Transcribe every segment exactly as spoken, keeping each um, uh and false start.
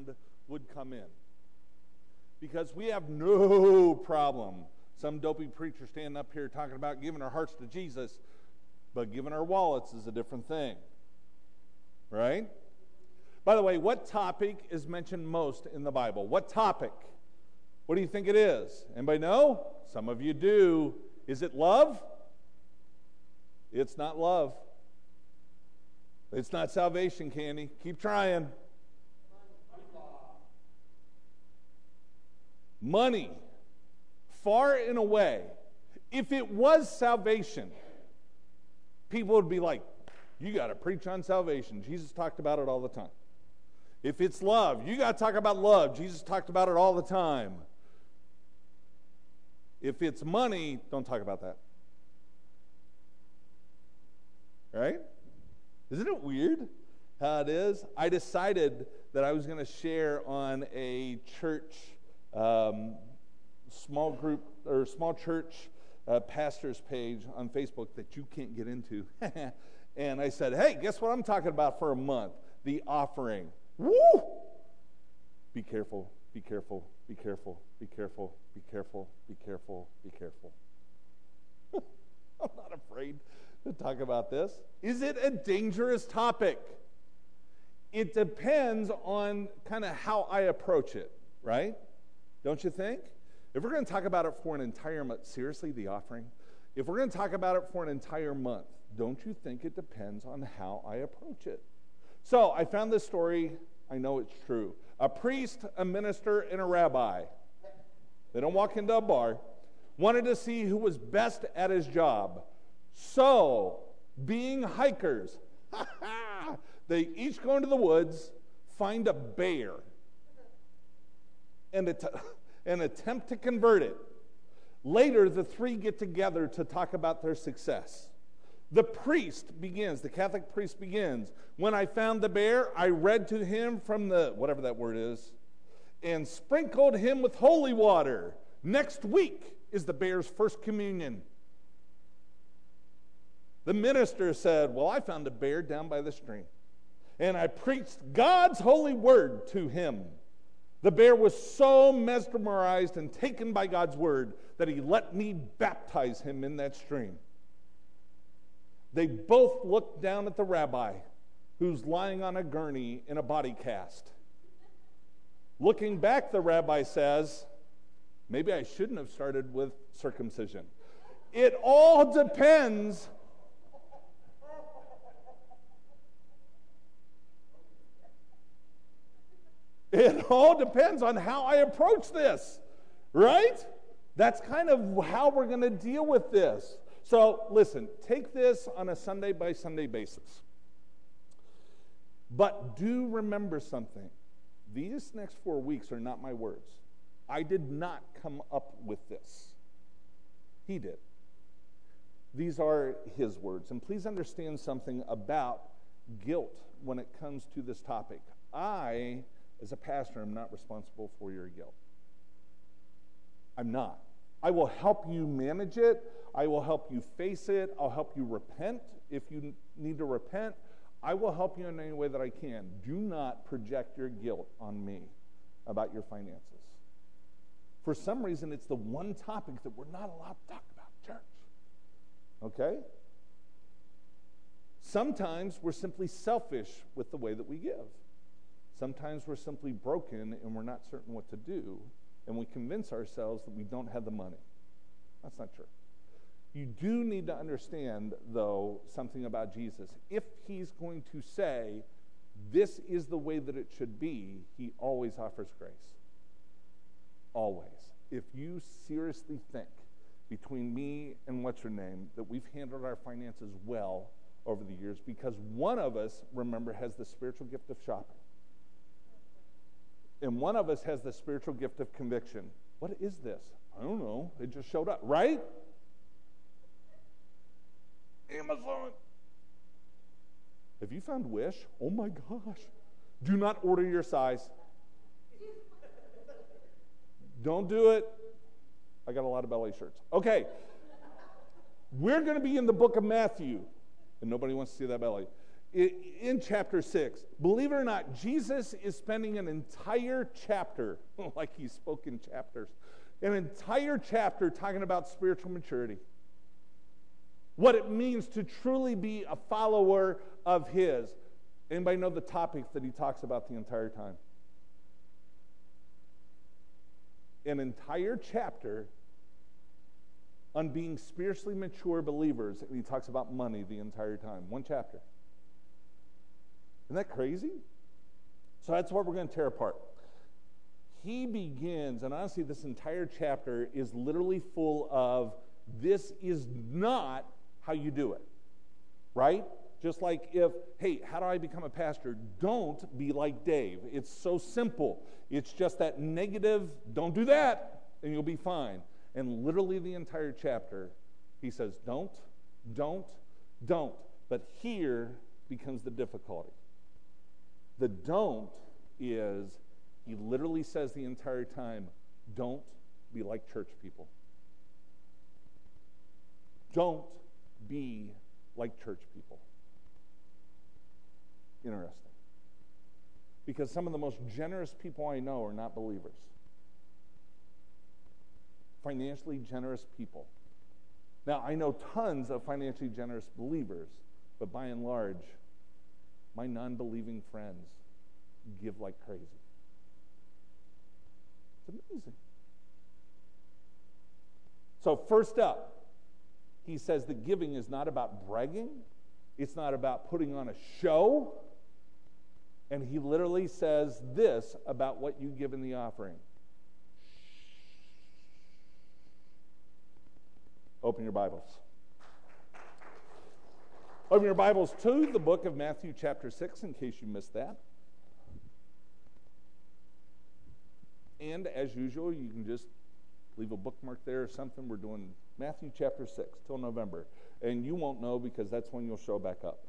sound would come in. Because we have no problem. Some dopey preacher standing up here talking about giving our hearts to Jesus, but giving our wallets is a different thing. Right? By the way, what topic is mentioned most in the Bible? What topic? What do you think it is? Anybody know? Some of you do. Is it love? It's not love. It's not salvation, Candy. Keep trying. Money. Far and away. If it was salvation, people would be like, you got to preach on salvation. Jesus talked about it all the time. If it's love, you got to talk about love. Jesus talked about it all the time. If it's money, don't talk about that. Right? Isn't it weird how it is? I decided that I was going to share on a church, um, small group, or small church uh, pastor's page on Facebook that you can't get into. And I said, hey, guess what I'm talking about for a month? The offering. Woo! Be careful, be careful, be careful, be careful, be careful, be careful, be careful. I'm not afraid to talk about this. Is it a dangerous topic? It depends on kind of how I approach it, right? Don't you think? If we're going to talk about it for an entire month, seriously, the offering? If we're going to talk about it for an entire month, don't you think it depends on how I approach it? So I found this story. I know it's true. A priest, a minister, and a rabbi, they don't walk into a bar, wanted to see who was best at his job. So, being hikers, they each go into the woods, find a bear, and, att- and attempt to convert it. Later, the three get together to talk about their success. The priest begins, the Catholic priest begins, when I found the bear, I read to him from the, whatever that word is, and sprinkled him with holy water. Next week is the bear's first communion. The minister said, well, I found a bear down by the stream, and I preached God's holy word to him. The bear was so mesmerized and taken by God's word that he let me baptize him in that stream. They both looked down at the rabbi, who's lying on a gurney in a body cast. Looking back, the rabbi says, maybe I shouldn't have started with circumcision. It all depends. It all depends on how I approach this, right? That's kind of how we're going to deal with this. So, listen, take this on a Sunday by Sunday basis. But do remember something. These next four weeks are not my words. I did not come up with this. He did. These are his words. And please understand something about guilt when it comes to this topic. I, as a pastor, am not responsible for your guilt. I'm not. I will help you manage it. I will help you face it. I'll help you repent if you need to repent. I will help you in any way that I can. Do not project your guilt on me about your finances. For some reason, it's the one topic that we're not allowed to talk about in church. Okay? Sometimes we're simply selfish with the way that we give. Sometimes we're simply broken and we're not certain what to do, and we convince ourselves that we don't have the money. That's not true. You do need to understand, though, something about Jesus. If he's going to say, this is the way that it should be, he always offers grace. Always. If you seriously think, between me and what's her name, that we've handled our finances well over the years, because one of us, remember, has the spiritual gift of shopping. And one of us has the spiritual gift of conviction. What is this? I don't know. It just showed up, right? Amazon. Have you found Wish? Oh my gosh. Do not order your size. Don't do it. I got a lot of belly shirts. Okay. We're going to be in the book of Matthew. And nobody wants to see that belly. in chapter six, believe it or not, Jesus is spending an entire chapter, like he spoke in chapters, an entire chapter talking about spiritual maturity. What it means to truly be a follower of his. Anybody know the topics that he talks about the entire time? An entire chapter on being spiritually mature believers, and he talks about money the entire time. One chapter. Isn't that crazy? So that's what we're going to tear apart. He begins, and honestly, this entire chapter is literally full of, this is not how you do it, right? Just like if, hey, how do I become a pastor? Don't be like Dave. It's so simple. It's just that negative, don't do that, and you'll be fine. And literally the entire chapter, he says, don't, don't, don't. But here becomes the difficulty. The don't is, he literally says the entire time, don't be like church people. Don't be like church people. Interesting. Because some of the most generous people I know are not believers. Financially generous people. Now, I know tons of financially generous believers, but by and large, my non-believing friends give like crazy. It's amazing. So first up, he says that giving is not about bragging. It's not about putting on a show. And he literally says this about what you give in the offering. Open your Bibles. Open your Bibles to the book of Matthew chapter six, in case you missed that. And as usual, you can just leave a bookmark there or something. We're doing Matthew chapter six till November. And you won't know because that's when you'll show back up.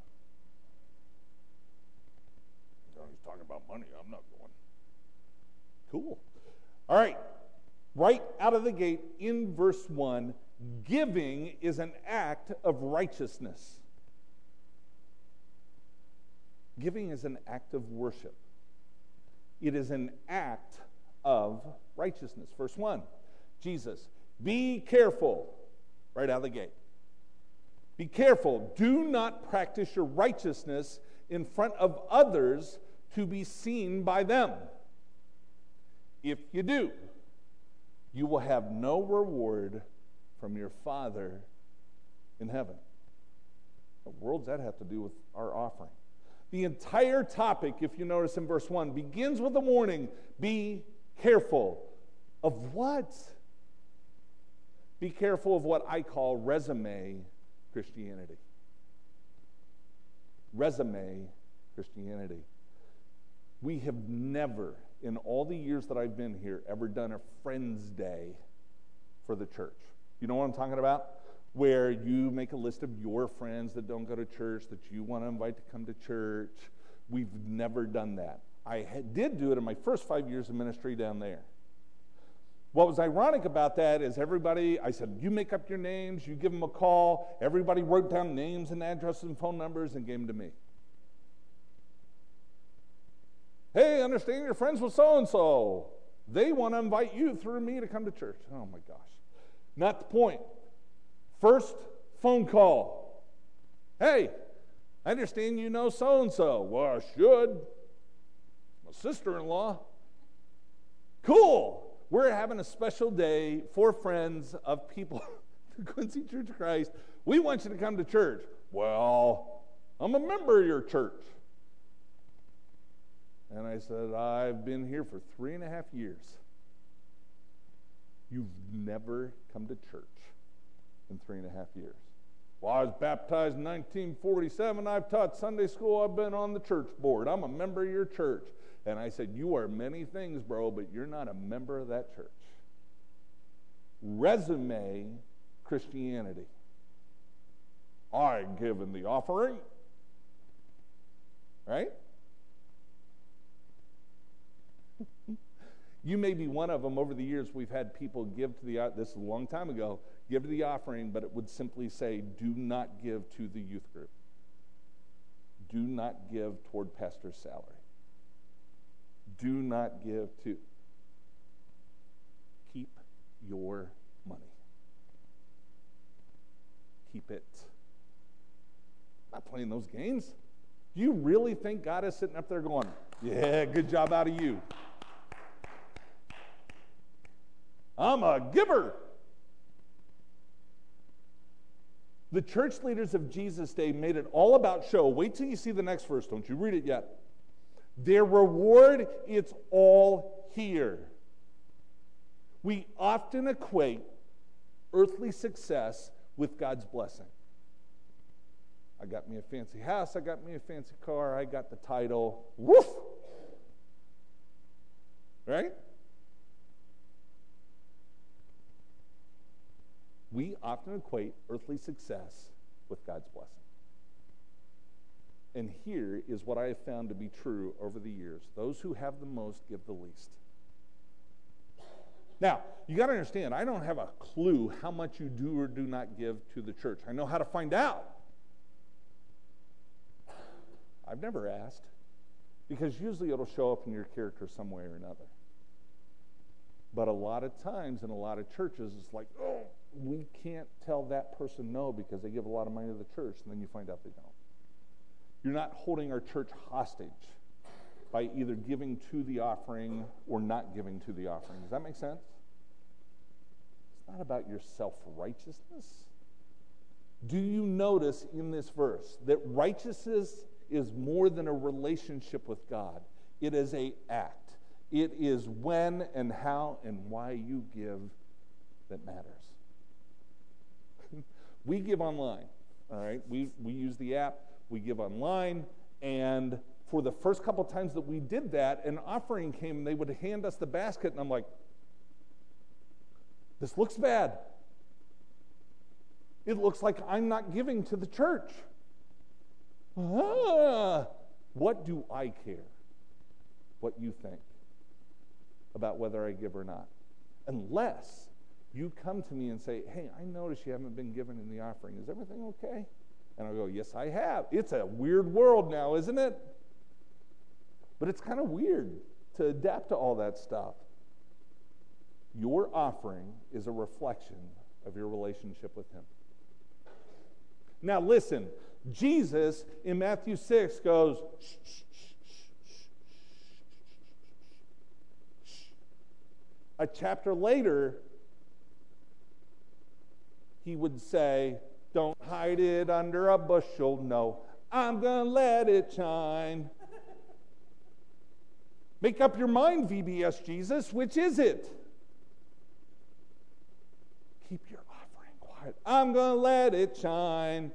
Oh, he's talking about money. I'm not going. Cool. All right. Right out of the gate in verse one, giving is an act of righteousness. Giving is an act of worship. It is an act of righteousness. Verse one, Jesus, be careful, right out of the gate. Be careful. Do not practice your righteousness in front of others to be seen by them. If you do, you will have no reward from your Father in heaven. What world does that have to do with our offering? The entire topic, if you notice in verse one, begins with a warning. Be careful of what? Be careful of what I call resume Christianity. Resume Christianity. We have never, in all the years that I've been here, ever done a Friends Day for the church. You know what I'm talking about? Where you make a list of your friends that don't go to church, that you want to invite to come to church. We've never done that. I had, did do it in my first five years of ministry down there. What was ironic about that is everybody, I said, you make up your names, you give them a call. Everybody wrote down names and addresses and phone numbers and gave them to me. Hey, understand you're friends with so-and-so. They want to invite you through me to come to church. Oh my gosh. Not the point. First phone call. Hey, I understand you know so-and-so. Well, I should. My sister-in-law. Cool. We're having a special day for friends of people to Quincy Church of Christ. We want you to come to church. Well, I'm a member of your church. And I said, I've been here for three and a half years. You've never come to church in three and a half years. Well, I was baptized in nineteen forty-seven. I've taught Sunday school. I've been on the church board. I'm a member of your church. And I said, you are many things, bro, but you're not a member of that church. Resume Christianity. I give in the offering. Right? You may be one of them. Over the years, we've had people give to the, this is a long time ago, give to the offering, but it would simply say, do not give to the youth group. Do not give toward pastor's salary. Do not give to. Keep your money. Keep it. I'm not playing those games. Do you really think God is sitting up there going, yeah, good job out of you? I'm a giver. The church leaders of Jesus' day made it all about show. Wait till you see the next verse. Don't you read it yet. Their reward, it's all here. We often equate earthly success with God's blessing. I got me a fancy house. I got me a fancy car. I got the title. Woof! Right? We often equate earthly success with God's blessing. And here is what I have found to be true over the years. Those who have the most give the least. Now, you got to understand, I don't have a clue how much you do or do not give to the church. I know how to find out. I've never asked, because usually it'll show up in your character some way or another. But a lot of times in a lot of churches, it's like, oh, we can't tell that person no because they give a lot of money to the church, and then you find out they don't. You're not holding our church hostage by either giving to the offering or not giving to the offering. Does that make sense? It's not about your self-righteousness. Do you notice in this verse that righteousness is more than a relationship with God? It is an act. It is when and how and why you give that matters. We give online, all right? We, we use the app. We give online, and for the first couple times that we did that, an offering came, and they would hand us the basket, and I'm like, this looks bad. It looks like I'm not giving to the church. Ah, what do I care what you think about whether I give or not? Unless you come to me and say, hey, I noticed you haven't been given in the offering. Is everything okay? And I'll go, yes, I have. It's a weird world now, isn't it? But it's kind of weird to adapt to all that stuff. Your offering is a reflection of your relationship with Him. Now listen, Jesus in Matthew six goes, shh, shh, shh, shh, shh, shh, shh. A chapter later, He would say, don't hide it under a bushel. No, I'm going to let it shine. Make up your mind, V B S Jesus. Which is it? Keep your offering quiet. I'm going to let it shine.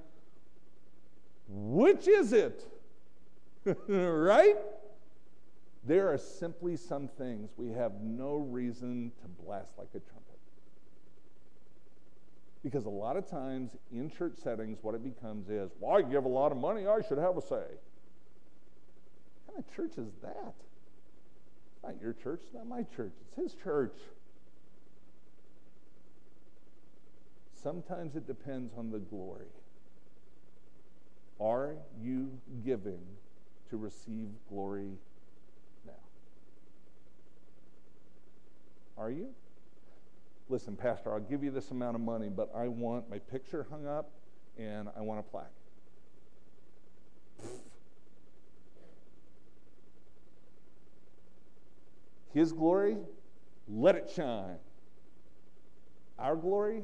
Which is it? Right? There are simply some things we have no reason to blast like a trumpet. Because a lot of times in church settings, what it becomes is, well, I give a lot of money, I should have a say. What kind of church is that? It's not your church, it's not my church, it's His church. Sometimes it depends on the glory. Are you giving to receive glory now? Are you? Listen, Pastor, I'll give you this amount of money, but I want my picture hung up and I want a plaque. His glory, let it shine. Our glory,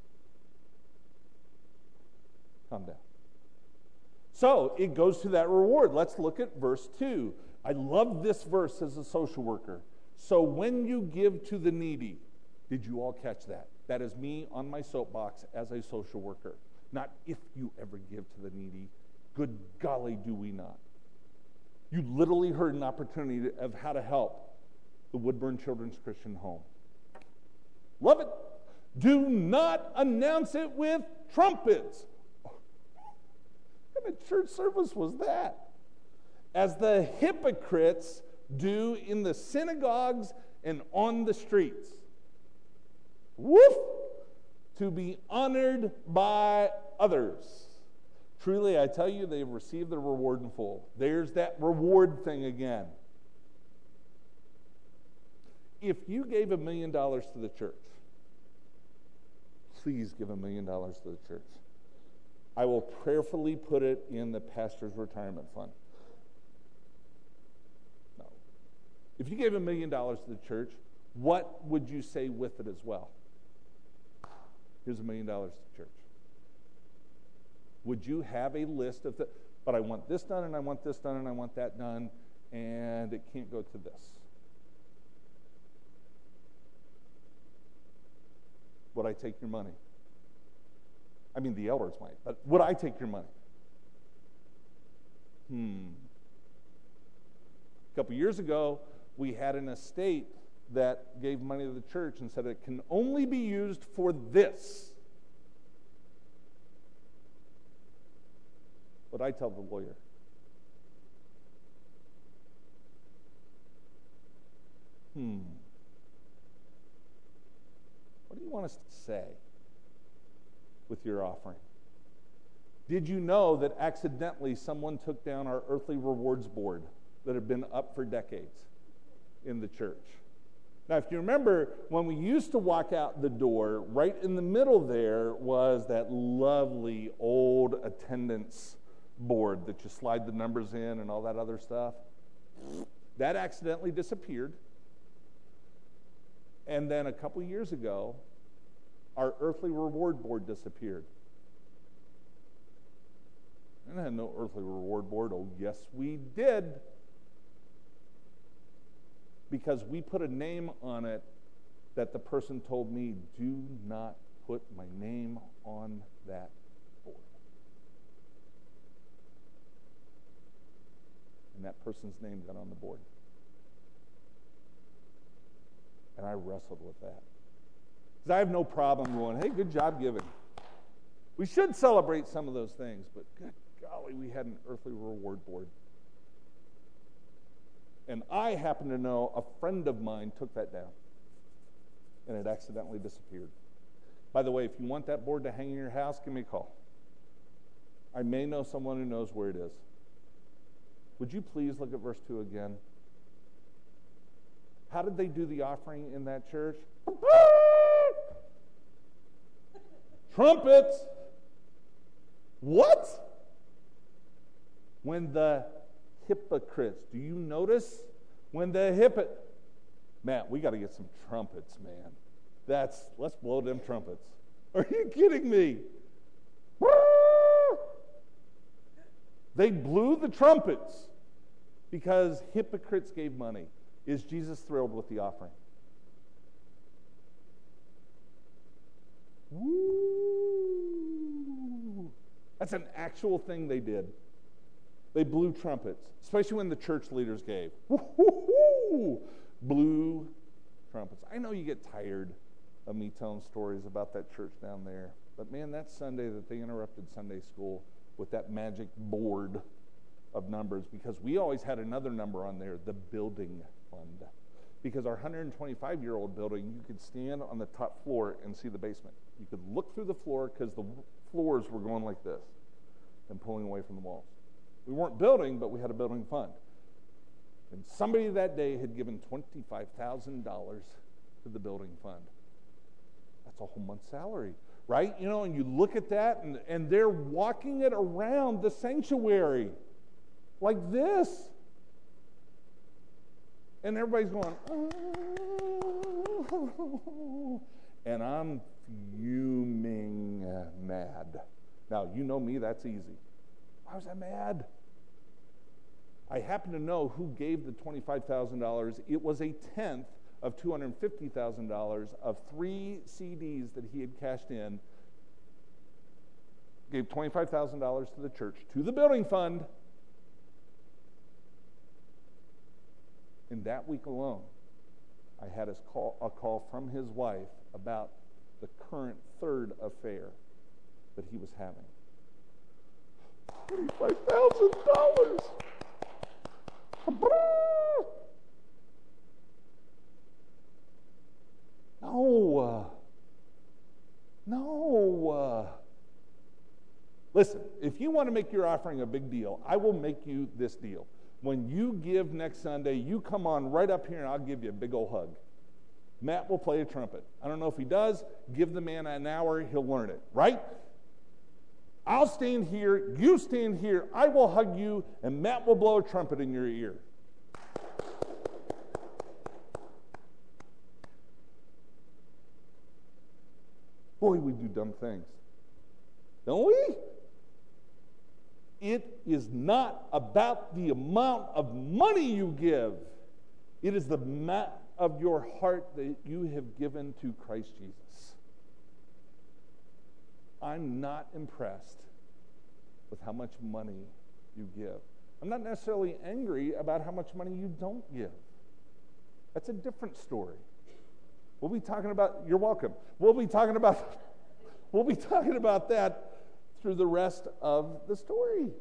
calm down. So it goes to that reward. Let's look at verse two. I love this verse as a social worker. So when you give to the needy, did you all catch that? That is me on my soapbox as a social worker. Not if you ever give to the needy. Good golly, do we not. You literally heard an opportunity of how to help the Woodburn Children's Christian Home. Love it. Do not announce it with trumpets. What kind of church service was that? As the hypocrites do in the synagogues and on the streets. Woof! To be honored by others. Truly, I tell you, they have received their reward in full. There's that reward thing again. If you gave a million dollars to the church, please give a million dollars to the church. I will prayerfully put it in the pastor's retirement fund. No. If you gave a million dollars to the church, what would you say with it as well? Here's a million dollars to the church. Would you have a list of the, but I want this done, and I want this done, and I want that done, and it can't go to this? Would I take your money? I mean, the elders might, but would I take your money? Hmm. A couple years ago, we had an estate that gave money to the church and said it can only be used for this. But I tell the lawyer, hmm, what do you want us to say with your offering? Did you know that accidentally someone took down our earthly rewards board that had been up for decades in the church? Now, if you remember, when we used to walk out the door, right in the middle there was that lovely old attendance board that you slide the numbers in and all that other stuff. That accidentally disappeared. And then a couple years ago, our earthly reward board disappeared. And I had no earthly reward board. Oh, yes, we did. Because we put a name on it that the person told me, do not put my name on that board. And that person's name got on the board. And I wrestled with that. Because I have no problem going, hey, good job giving. We should celebrate some of those things, but good golly, we had an earthly reward board. And I happen to know a friend of mine took that down. And it accidentally disappeared. By the way, if you want that board to hang in your house, give me a call. I may know someone who knows where it is. Would you please look at verse two again? How did they do the offering in that church? Trumpets. What? When the hypocrites, do you notice? When the hypocrites, man, we got to get some trumpets, man. That's, let's blow them trumpets. Are you kidding me? They blew the trumpets because hypocrites gave money. Is Jesus thrilled with the offering? Woo! That's an actual thing they did. They blew trumpets, especially when the church leaders gave. Woo-hoo-hoo! Blew trumpets. I know you get tired of me telling stories about that church down there, but man, that Sunday that they interrupted Sunday school with that magic board of numbers, because we always had another number on there, the building fund. Because our one hundred twenty-five-year-old building, you could stand on the top floor and see the basement. You could look through the floor because the floors were going like this and pulling away from the walls. We weren't building, but we had a building fund. And somebody that day had given twenty-five thousand dollars to the building fund. That's a whole month's salary, right? You know, and you look at that, and, and they're walking it around the sanctuary like this. And everybody's going, oh. And I'm fuming mad. Now, you know me, that's easy. Why was I mad? I happen to know who gave the twenty-five thousand dollars. It was a tenth of two hundred fifty thousand dollars of three C Ds that he had cashed in. Gave twenty-five thousand dollars to the church, to the building fund. In that week alone, I had his call, a call from his wife about the current third affair that he was having. twenty-five thousand dollars. No. Uh, no. Uh, listen, if if you want to make your offering a big deal, I will make you this deal. When you give next Sunday, you come on right up here and I'll give you a big old hug. Matt will play a trumpet. I don't know if he does. Give the man an hour, he'll learn it, right? I'll stand here, you stand here, I will hug you, and Matt will blow a trumpet in your ear. Boy, we do dumb things. Don't we? It is not about the amount of money you give. It is the amount of your heart that you have given to Christ Jesus. I'm not impressed with how much money you give. I'm not necessarily angry about how much money you don't give. That's a different story. We'll be talking about, you're welcome. We'll be talking about, we'll be talking about that through the rest of the story.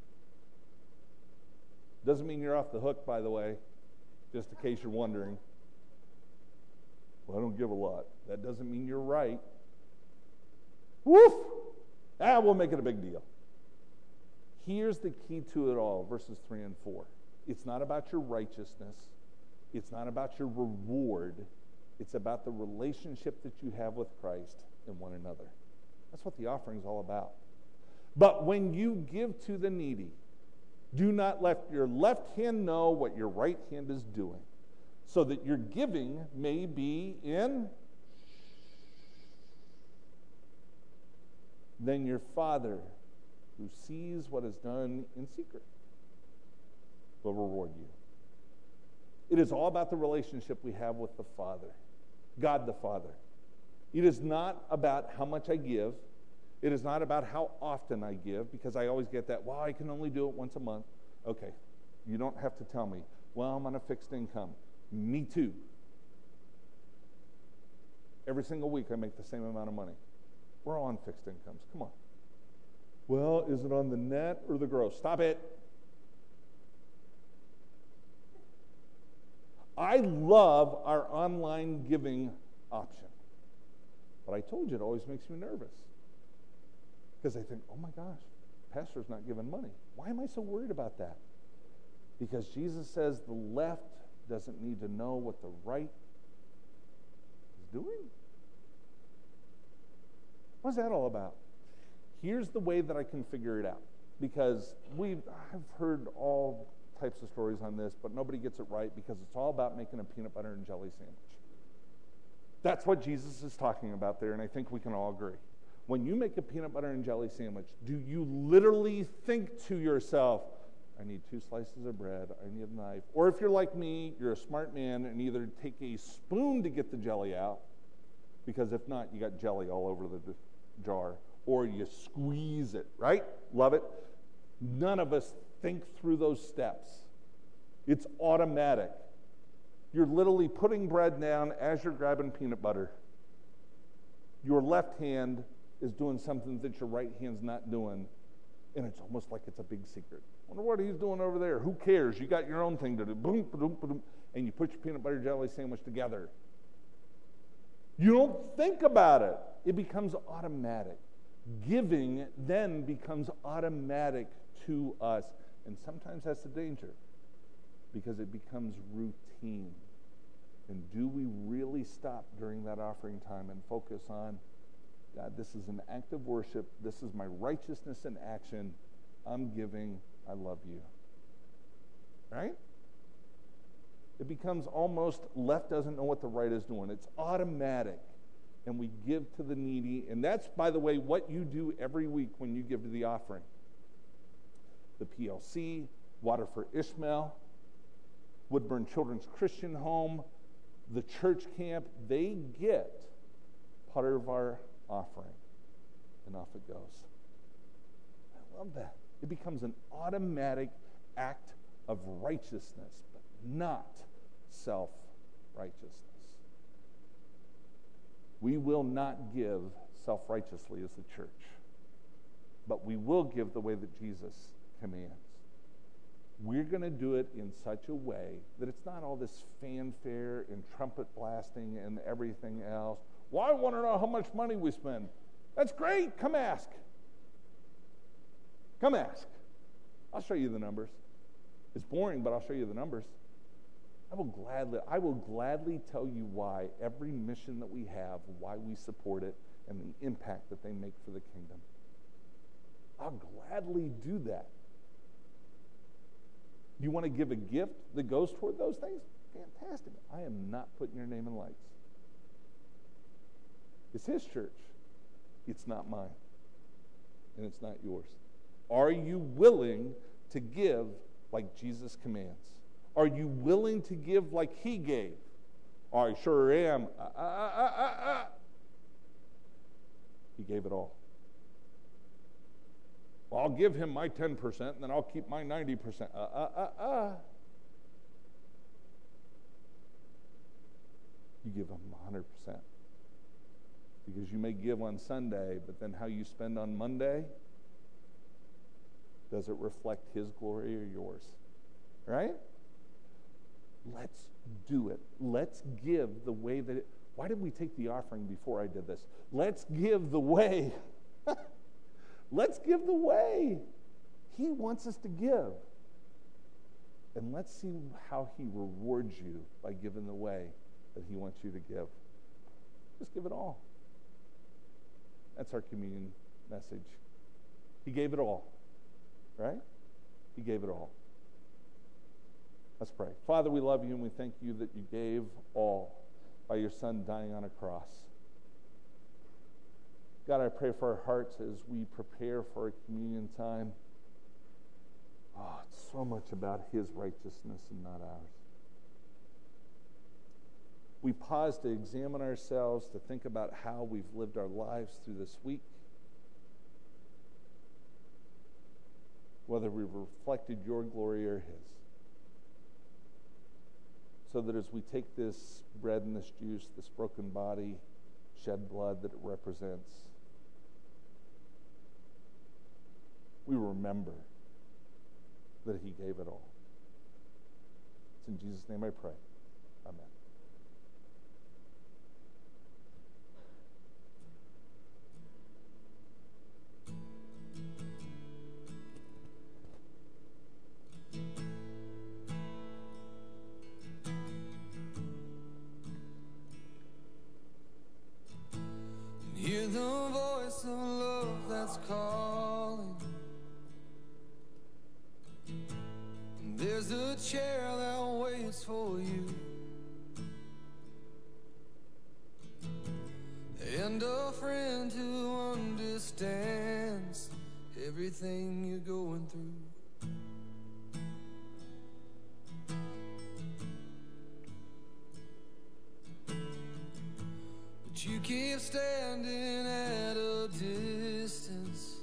Doesn't mean you're off the hook, by the way, just in case you're wondering. Well, I don't give a lot. That doesn't mean you're right. Woof! Ah, we'll make it a big deal. Here's the key to it all, verses three and four. It's not about your righteousness. It's not about your reward. It's about the relationship that you have with Christ and one another. That's what the offering is all about. But when you give to the needy, do not let your left hand know what your right hand is doing, so that your giving may be in then your Father who sees what is done in secret will reward you. It is all about the relationship we have with the Father, God the Father. It is not about how much I give. It is not about how often I give, because I always get that, well, I can only do it once a month. Okay, you don't have to tell me, well, I'm on a fixed income. Me too. Every single week I make the same amount of money. We're all on fixed incomes. Come on. Well, is it on the net or the gross? Stop it. I love our online giving option. But I told you it always makes me nervous. Because I think, oh my gosh, pastor's not giving money. Why am I so worried about that? Because Jesus says the left doesn't need to know what the right is doing. What's that all about? Here's the way that I can figure it out. Because we've, I've heard all types of stories on this, but nobody gets it right because it's all about making a peanut butter and jelly sandwich. That's what Jesus is talking about there, and I think we can all agree. When you make a peanut butter and jelly sandwich, do you literally think to yourself, I need two slices of bread, I need a knife? Or if you're like me, you're a smart man and either take a spoon to get the jelly out, because if not, you got jelly all over the jar, or you squeeze it, right? Love it. None of us think through those steps. It's automatic. You're literally putting bread down as you're grabbing peanut butter. Your left hand is doing something that your right hand's not doing, and it's almost like it's a big secret. Wonder what he's doing over there. Who cares? You got your own thing to do. Boom, boom, boom, and you put your peanut butter jelly sandwich together. You don't think about it. It becomes automatic. Giving then becomes automatic to us, and sometimes that's the danger, because it becomes routine. And do we really stop during that offering time and focus on, God, this is an act of worship. This is my righteousness in action. I'm giving. I love you. Right? It becomes almost left doesn't know what the right is doing. It's automatic. And we give to the needy. And that's, by the way, what you do every week when you give to the offering. The P L C, Water for Ishmael, Woodburn Children's Christian Home, the church camp, they get part of our offering. And off it goes. I love that. It becomes an automatic act of righteousness, but not self-righteousness. We will not give self-righteously as the church, but we will give the way that Jesus commands. We're going to do it in such a way that it's not all this fanfare and trumpet blasting and everything else. Well, I want to know how much money we spend. That's great. Come ask. Come ask. I'll show you the numbers. It's boring, but I'll show you the numbers. I will gladly, I will gladly tell you why every mission that we have, why we support it, and the impact that they make for the kingdom. I'll gladly do that. You want to give a gift that goes toward those things? Fantastic. I am not putting your name in lights. It's his church. It's not mine. And it's not yours. Are you willing to give like Jesus commands? Are you willing to give like he gave? I sure am. Uh, uh, uh, uh, uh. He gave it all. Well, I'll give him my ten percent, and then I'll keep my ninety percent. Uh, uh, uh, uh. You give him one hundred percent. Because you may give on Sunday, but then how you spend on Monday, does it reflect his glory or yours? Right? Let's do it. Let's give the way that it... Why did we take the offering before I did this? Let's give the way. Let's give the way. He wants us to give. And let's see how he rewards you by giving the way that he wants you to give. Just give it all. That's our communion message. He gave it all. Right? He gave it all. Let's pray. Father, we love you and we thank you that you gave all by your Son dying on a cross. God, I pray for our hearts as we prepare for our communion time. Oh, it's so much about his righteousness and not ours. We pause to examine ourselves, to think about how we've lived our lives through this week. Whether we've reflected your glory or his. So that as we take this bread and this juice, this broken body, shed blood that it represents, we remember that he gave it all. It's in Jesus' name I pray. Amen. Hear the voice of love that's calling. There's a chair that waits for you, and a friend who understands everything you're going through. But you keep standing at a distance,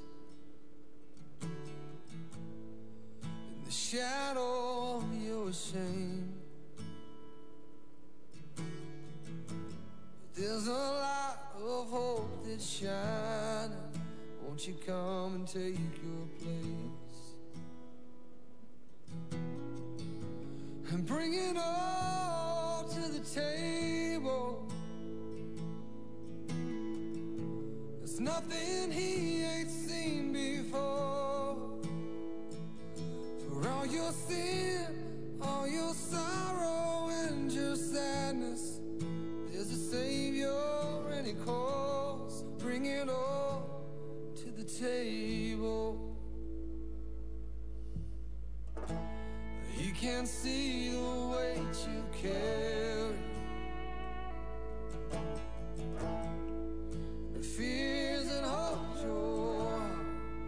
in the shadow of your shame. But there's a light of hope that's shining. Won't you come and take your place and bring it all to the table? There's nothing he ain't seen before. For all your sin, all your sorrow and your sadness, there's a Savior and he calls. Bring it all to the table. He can't see the weight you carry, the fears that hold your heart.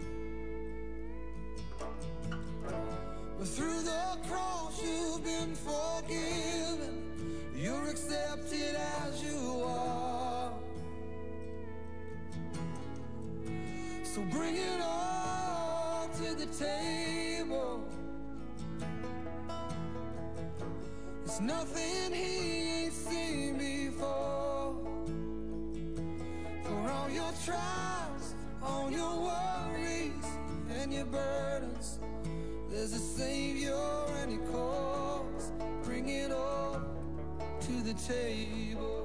But through the cross you've been forgiven, you're accepted as you are. So bring it all to the table. There's nothing he ain't seen before. For all your trials, all your worries and your burdens, there's a Savior and he calls. Bring it all to the table.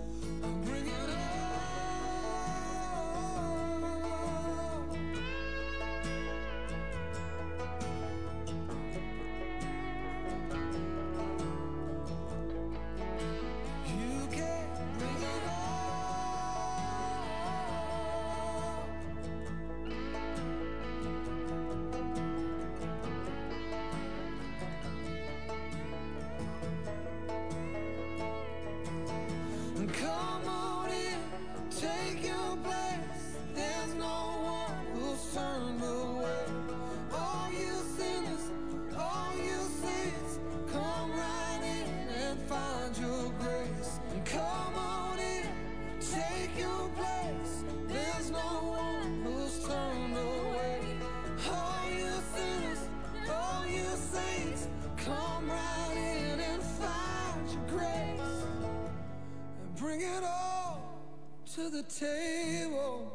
Bring it all. the table.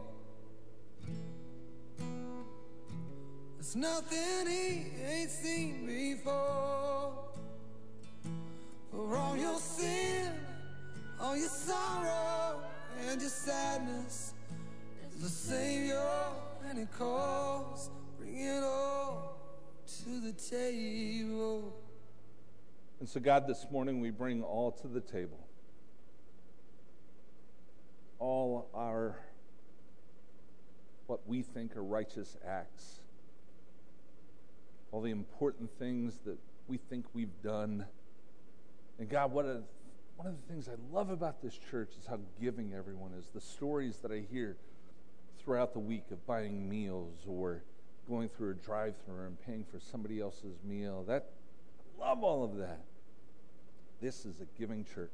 There's nothing he ain't seen before. For all your sin, all your sorrow, and your sadness, there's a Savior, and he calls, bring it all to the table. And so, God, this morning we bring all to the table. All our, what we think are righteous acts. All the important things that we think we've done. And God, what a, one of the things I love about this church is how giving everyone is. The stories that I hear throughout the week of buying meals or going through a drive-thru and paying for somebody else's meal. That, I love all of that. This is a giving church.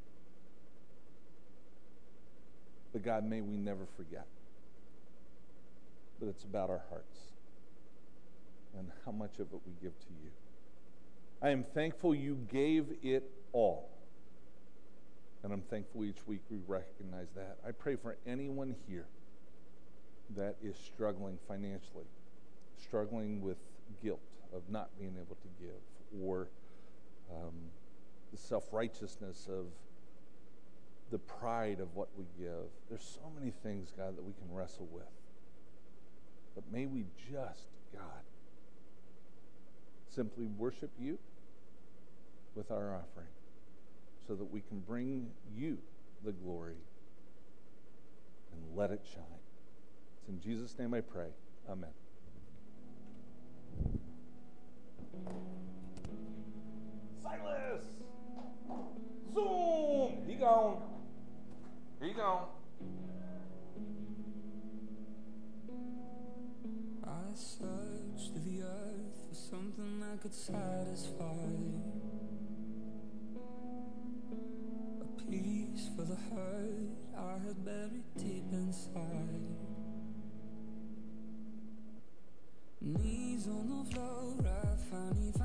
But God, may we never forget that it's about our hearts and how much of it we give to you. I am thankful you gave it all. And I'm thankful each week we recognize that. I pray for anyone here that is struggling financially, struggling with guilt of not being able to give, or um, the self-righteousness of the pride of what we give. There's so many things, God, that we can wrestle with. But may we just, God, simply worship you with our offering so that we can bring you the glory and let it shine. It's in Jesus' name I pray. Amen. Silas! Zoom! He gone. He gone. I searched the earth for something that could satisfy, a peace for the hurt I had buried deep inside. Knees on the floor, I finally found